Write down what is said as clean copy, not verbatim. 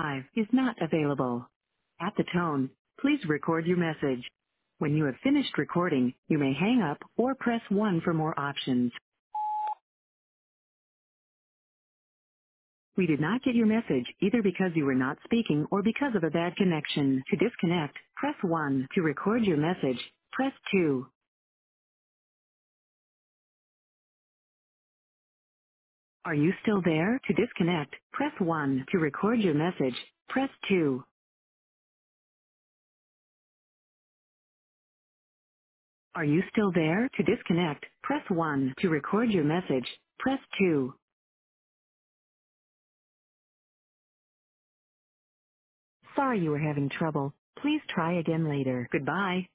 5 is not available. At the tone, please record your message. When you have finished recording, you may hang up or press 1 for more options. We did not get your message either because you were not speaking or because of a bad connection. To disconnect, press 1. To record your message, press 2. Are you still there? To disconnect, press 1. To record your message, press 2. Are you still there? To disconnect, press 1. To record your message, press 2. Sorry you were having trouble. Please try again later. Goodbye.